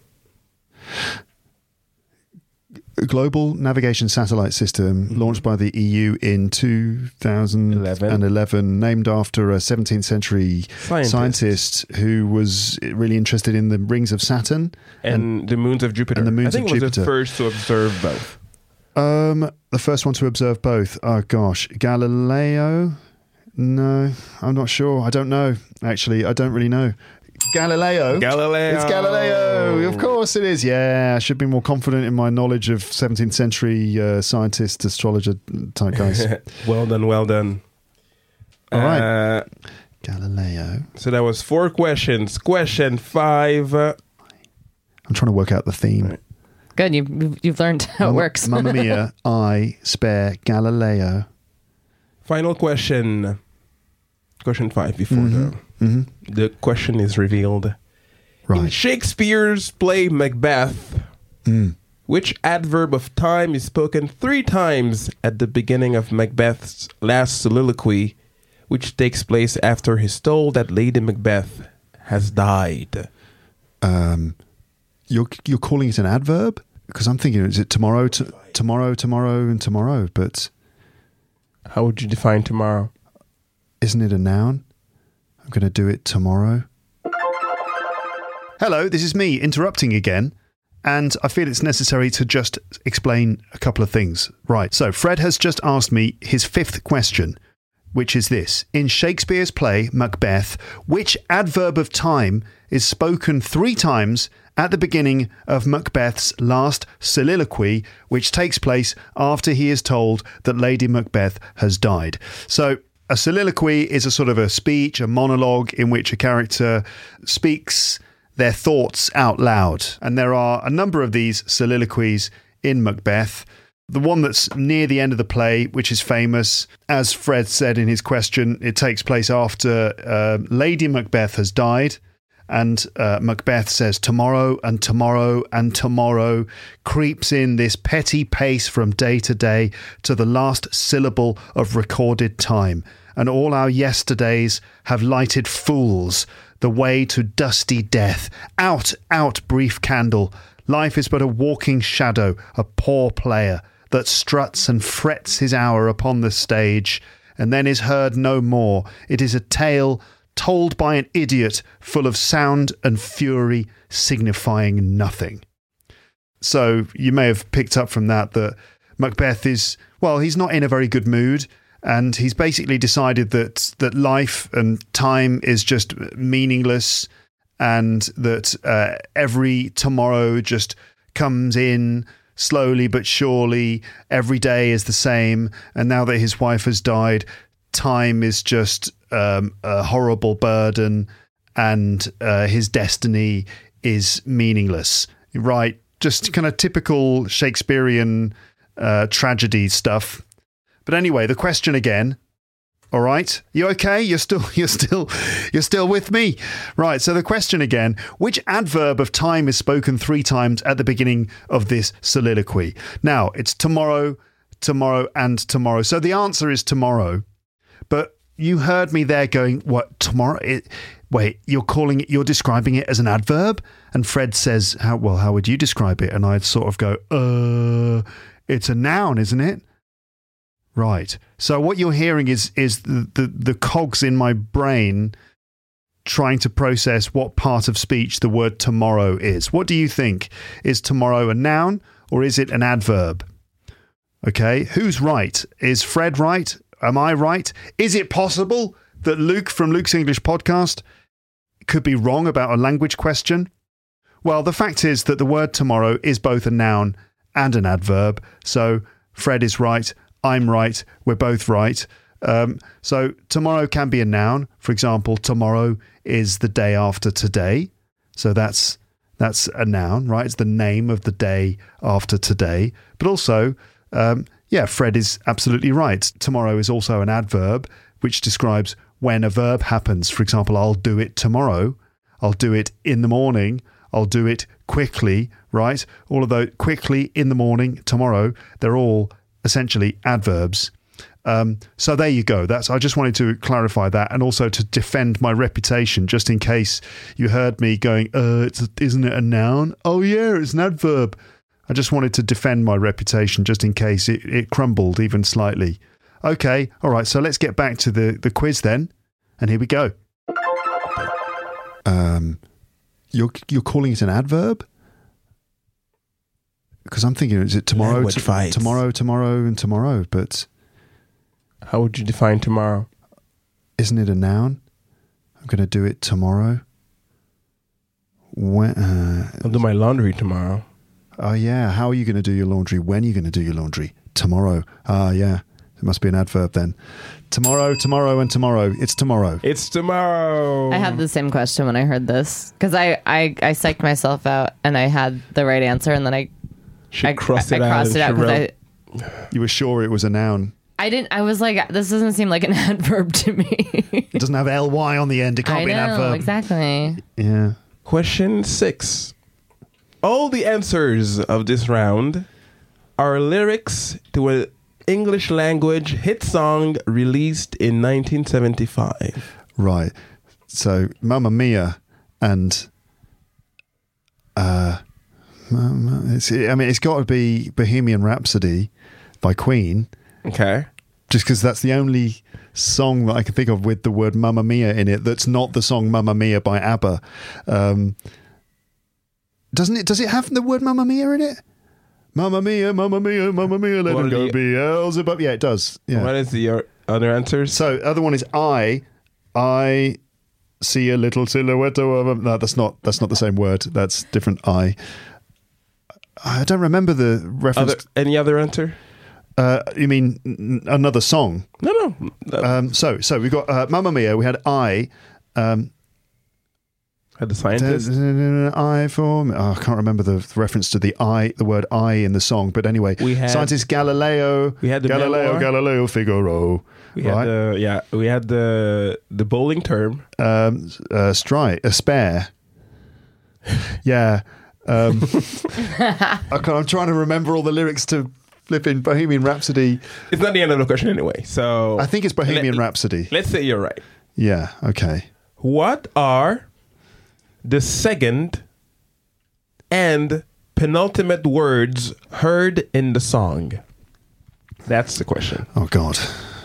Global Navigation Satellite System launched by the EU in 2011, named after a 17th century scientist who was really interested in the rings of Saturn and the moons of Jupiter. And the moons I think of it was Jupiter. the first to observe both. The first one to observe both. Oh gosh, Galileo? No, I'm not sure. I don't know. Actually, I don't really know. Galileo. It's Galileo. Of course it is. Yeah, I should be more confident in my knowledge of 17th century scientist, astrologer type guys. Well done. All right. Galileo. So that was 4 questions. Question 5. I'm trying to work out the theme. Right. Good. You've learned how it works. Mamma mia, I spare Galileo. Final question. Question 5 before the question is revealed. Right. In Shakespeare's play Macbeth, which adverb of time is spoken 3 times at the beginning of Macbeth's last soliloquy, which takes place after he's told that Lady Macbeth has died? You're calling it an adverb? Because I'm thinking, is it tomorrow, tomorrow, and tomorrow? But how would you define tomorrow? Isn't it a noun? I'm going to do it tomorrow. Hello, this is me interrupting again. And I feel it's necessary to just explain a couple of things. Right, so Fred has just asked me his 5th question, which is this. In Shakespeare's play, Macbeth, which adverb of time is spoken 3 times at the beginning of Macbeth's last soliloquy, which takes place after he is told that Lady Macbeth has died? So a soliloquy is a sort of a speech, a monologue in which a character speaks their thoughts out loud. And there are a number of these soliloquies in Macbeth. The one that's near the end of the play, which is famous, as Fred said in his question, it takes place after Lady Macbeth has died. And Macbeth says, tomorrow and tomorrow and tomorrow, creeps in this petty pace from day to day to the last syllable of recorded time. And all our yesterdays have lighted fools the way to dusty death. Out, out, brief candle. Life is but a walking shadow, a poor player that struts and frets his hour upon the stage, and then is heard no more. It is a tale told by an idiot, full of sound and fury, signifying nothing. So you may have picked up from that Macbeth is, well, he's not in a very good mood, and he's basically decided that life and time is just meaningless, and that every tomorrow just comes in slowly but surely. Every day is the same, and now that his wife has died, time is just a horrible burden, and his destiny is meaningless. Right, just kind of typical Shakespearean tragedy stuff. But anyway, the question again. All right, you okay? You're still with me, right? So the question again: which adverb of time is spoken 3 times at the beginning of this soliloquy? Now it's tomorrow, tomorrow, and tomorrow. So the answer is tomorrow. But you heard me there going, what, tomorrow? Wait, you're describing it as an adverb? And Fred says, how would you describe it? And I'd sort of go, it's a noun, isn't it? Right. So what you're hearing is the cogs in my brain trying to process what part of speech the word tomorrow is. What do you think? Is tomorrow a noun or is it an adverb? Okay, who's right? Is Fred right? Am I right? Is it possible that Luke from Luke's English Podcast could be wrong about a language question? Well, the fact is that the word tomorrow is both a noun and an adverb. So Fred is right. I'm right. We're both right. So tomorrow can be a noun. For example, tomorrow is the day after today. So that's a noun, right? It's the name of the day after today. But also, Fred is absolutely right. Tomorrow is also an adverb, which describes when a verb happens. For example, I'll do it tomorrow. I'll do it in the morning. I'll do it quickly, right? All of those, quickly, in the morning, tomorrow, they're all essentially adverbs. So there you go. I just wanted to clarify that, and also to defend my reputation, just in case you heard me going, isn't it a noun? Oh yeah, it's an adverb. I just wanted to defend my reputation, just in case it crumbled even slightly. Okay, all right. So let's get back to the quiz then, and here we go. You're calling it an adverb? Because I'm thinking, is it tomorrow, tomorrow, and tomorrow? But how would you define tomorrow? Isn't it a noun? I'm going to do it tomorrow. When, I'll do my laundry tomorrow. Oh, yeah. How are you going to do your laundry? When are you going to do your laundry? Tomorrow. Ah, yeah. It must be an adverb then. Tomorrow, and tomorrow. It's tomorrow. It's tomorrow. I had the same question when I heard this, because I psyched myself out and I had the right answer, and then I crossed it out because you were sure it was a noun. I was like, this doesn't seem like an adverb to me. It doesn't have ly on the end. It can't be an adverb. Exactly. Yeah. Question 6. All the answers of this round are lyrics to an English language hit song released in 1975. Right. So Mamma Mia and it's got to be Bohemian Rhapsody by Queen. Okay. Just because that's the only song that I can think of with the word Mamma Mia in it that's not the song Mamma Mia by ABBA. Does it have the word Mamma Mia in it? Mamma Mia, Mamma Mia, Mamma Mia, let him go Beelzebub. Yeah, it does. Yeah. What is the other answers? So other one is I see a little silhouette of him. No, that's not the same word. That's different. I don't remember the reference. Any other answer? You mean another song? No. So we got Mamma Mia. We had I. Had the scientist. I for me. I can't remember the reference to the word I in the song. But anyway, we had scientist Galileo. We had the Galileo Figaro. We had we had the bowling term. Spare. Yeah. I'm trying to remember all the lyrics to flipping Bohemian Rhapsody. It's not the end of the question anyway. So I think it's Bohemian Rhapsody. Let's say you're right. Yeah. Okay. What are the second and penultimate words heard in the song? That's the question. Oh God.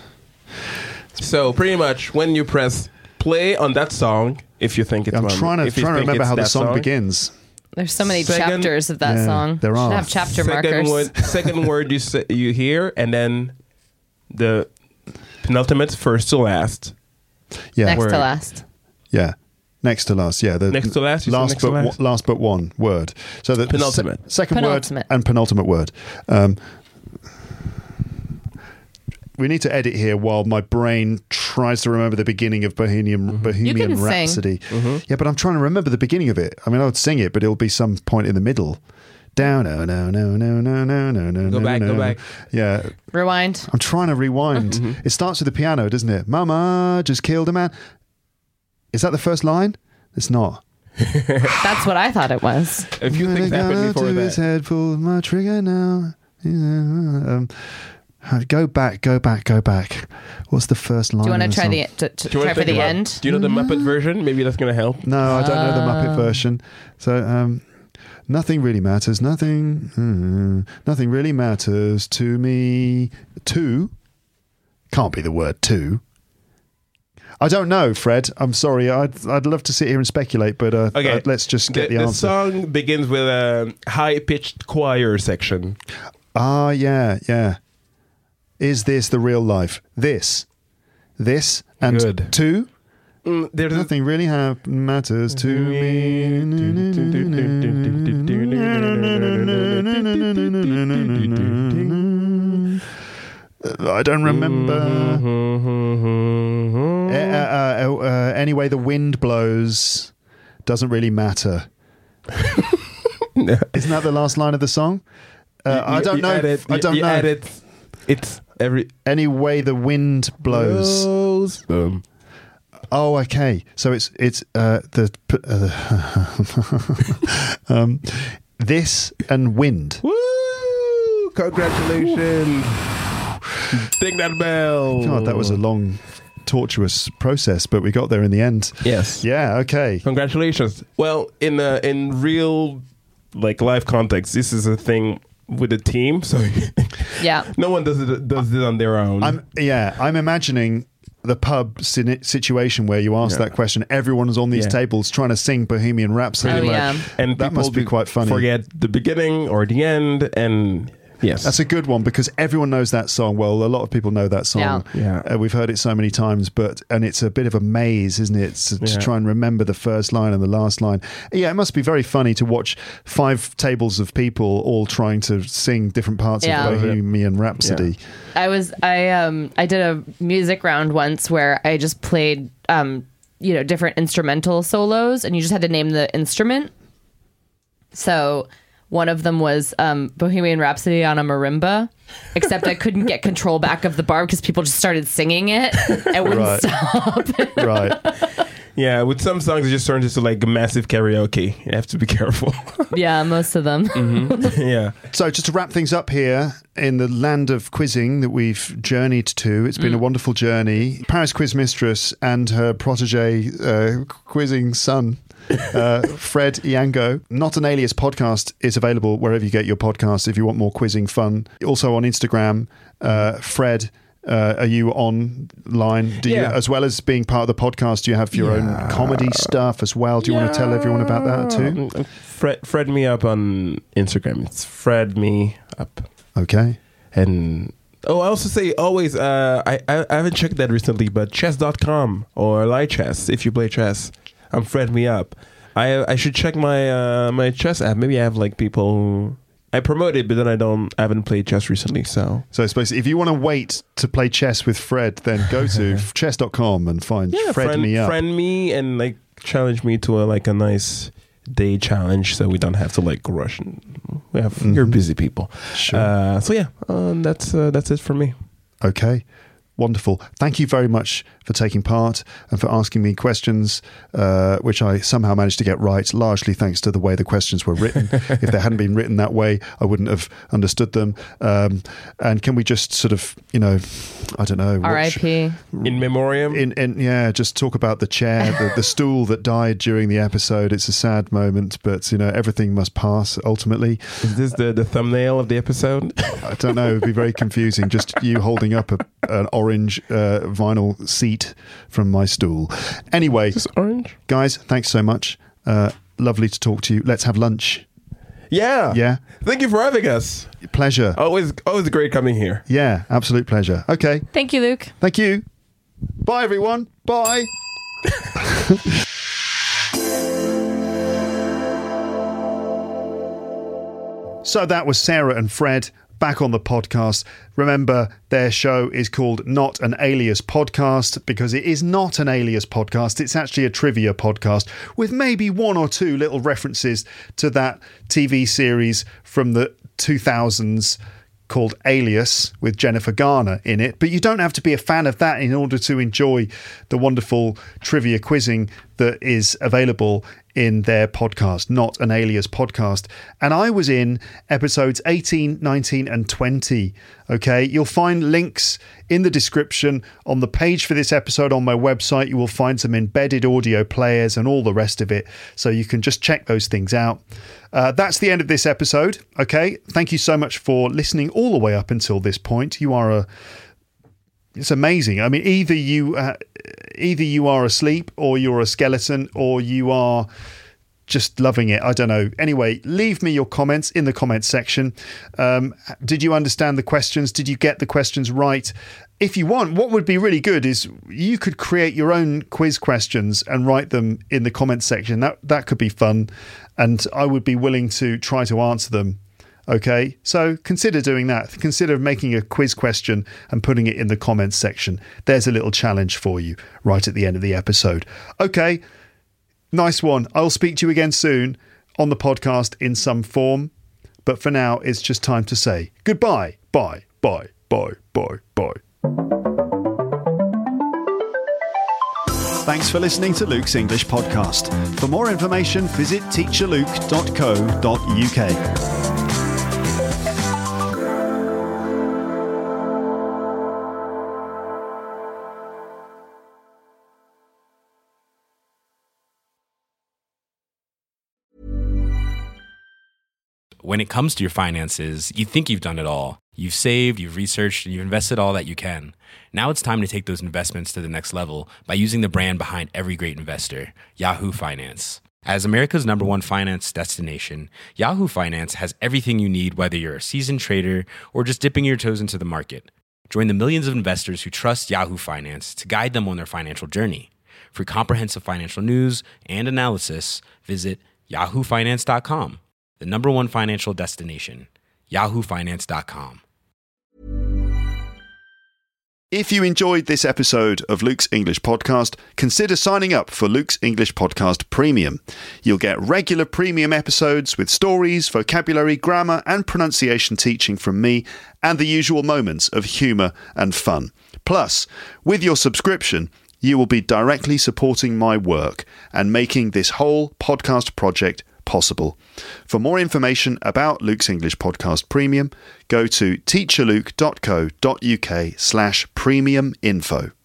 So pretty much when you press play on that song, if you think it's I'm trying to remember how the song begins. There's so many chapters of that song. There are. Should have chapter markers. Second word you hear, and then the penultimate, first to last. Yeah. Next to last. Yeah. Next to last, yeah. Next to last? Last but one word. So the penultimate. Second word and penultimate word. We need to edit here while my brain tries to remember the beginning of Bohemian Rhapsody. Mm-hmm. Yeah, but I'm trying to remember the beginning of it. I mean, I would sing it, but it'll be some point in the middle. Down, no. Go back. Yeah. Rewind. I'm trying to rewind. Mm-hmm. It starts with the piano, doesn't it? Mama just killed a man. Is that the first line? It's not. That's what I thought it was. A few things happened before that. His head full of my trigger now. Go back. What's the first line? Do you want to try try for the end? Do you know the Muppet version? Maybe that's going to help. No, I don't know the Muppet version. So, nothing really matters. Nothing really matters to me. To can't be the word to. I don't know, Fred. I'm sorry. I'd love to sit here and speculate, but okay. Let's just get the answer. The song begins with a high-pitched choir section. Ah, yeah. Is this the real life? This, and good. To? There's nothing really matters to me. I don't remember. Anyway, the wind blows. Doesn't really matter. Isn't that the last line of the song? I don't know. I don't know. It's every anyway the wind blows. Boom. Oh, okay. So it's this and wind. Woo! Congratulations. Ding that bell. God, that was a long, tortuous process, but we got there in the end. Yes. Yeah, okay. Congratulations. Well, in real live context, this is a thing with a team, so Yeah. no one does it on their own. I'm imagining the pub situation where you ask that question. Everyone is on these tables trying to sing Bohemian Rhapsody. Oh, yeah. And that must be quite funny. Forget the beginning or the end, and yes, that's a good one because everyone knows that song. Well, a lot of people know that song. Yeah. We've heard it so many times, and it's a bit of a maze, isn't it? To try and remember the first line and the last line. Yeah, it must be very funny to watch 5 tables of people all trying to sing different parts of Bohemian Rhapsody. I did a music round once where I just played different instrumental solos, and you just had to name the instrument. So one of them was Bohemian Rhapsody on a marimba, except I couldn't get control back of the bar because people just started singing it and wouldn't stop. Right. Yeah, with some songs it just turns into like a massive karaoke. You have to be careful. Yeah, most of them. Mm-hmm. Yeah. So just to wrap things up here, in the land of quizzing that we've journeyed to, it's been a wonderful journey. Paris quiz mistress and her protege quizzing son, Fred Iango. Not an Alias podcast is available wherever you get your podcasts if you want more quizzing fun. Also on Instagram, Fred. Are you online? Do you, as well as being part of the podcast, do you have your own comedy stuff as well? Do you want to tell everyone about that too? Fred me up on Instagram. It's Fred me up. Okay. And I also say always, I haven't checked that recently, but chess.com or Lichess if you play chess. I'm Fred me up. I should check my my chess app. Maybe I have like people who I promote it, but then I haven't played chess recently. So it's basically, if you want to wait to play chess with Fred, then go to chess.com and find Fred me up. Friend me and like challenge me to a nice day challenge, so we don't have to like rush. And we have you're busy people. Sure. So that's it for me. Okay. Wonderful. Thank you very much for taking part and for asking me questions, which I somehow managed to get right, largely thanks to the way the questions were written. If they hadn't been written that way, I wouldn't have understood them. And can we just sort of, I don't know. R.I.P. In memoriam? Just talk about the chair, the stool that died during the episode. It's a sad moment, but, everything must pass ultimately. Is this the thumbnail of the episode? I don't know. It would be very confusing. Just you holding up an orange vinyl seat from my stool. Anyway, is this orange? Guys, thanks so much. Lovely to talk to you. Let's have lunch. Yeah. Thank you for having us. Pleasure. Always great coming here. Yeah, absolute pleasure. Okay. Thank you, Luke. Thank you. Bye, everyone. Bye. So that was Sarah and Fred back on the podcast. Remember, their show is called Not an Alias Podcast because it is not an Alias podcast. It's actually a trivia podcast with maybe 1 or 2 little references to that TV series from the 2000s called Alias with Jennifer Garner in it. But you don't have to be a fan of that in order to enjoy the wonderful trivia quizzing that is available in their podcast, Not an Alias Podcast. And I was in episodes 18, 19 and 20. Okay, you'll find links in the description on the page for this episode on my website. You will find some embedded audio players and all the rest of it. So you can just check those things out. That's the end of this episode. Okay, thank you so much for listening all the way up until this point. It's amazing. I mean, either you are asleep or you're a skeleton or you are just loving it. I don't know. Anyway, leave me your comments in the comments section. Did you understand the questions? Did you get the questions right? If you want, what would be really good is you could create your own quiz questions and write them in the comments section. That could be fun. And I would be willing to try to answer them. Okay, so consider doing that. Consider making a quiz question and putting it in the comments section. There's a little challenge for you right at the end of the episode. Okay, nice one. I'll speak to you again soon on the podcast in some form. But for now, it's just time to say goodbye. Bye, bye, bye, bye, bye. Thanks for listening to Luke's English Podcast. For more information, visit teacherluke.co.uk. When it comes to your finances, you think you've done it all. You've saved, you've researched, and you've invested all that you can. Now it's time to take those investments to the next level by using the brand behind every great investor, Yahoo Finance. As America's #1 finance destination, Yahoo Finance has everything you need, whether you're a seasoned trader or just dipping your toes into the market. Join the millions of investors who trust Yahoo Finance to guide them on their financial journey. For comprehensive financial news and analysis, visit yahoofinance.com, the #1 financial destination, yahoofinance.com. If you enjoyed this episode of Luke's English Podcast, consider signing up for Luke's English Podcast Premium. You'll get regular premium episodes with stories, vocabulary, grammar, and pronunciation teaching from me, and the usual moments of humour and fun. Plus, with your subscription, you will be directly supporting my work and making this whole podcast project possible. For more information about Luke's English Podcast Premium, go to teacherluke.co.uk/premium info.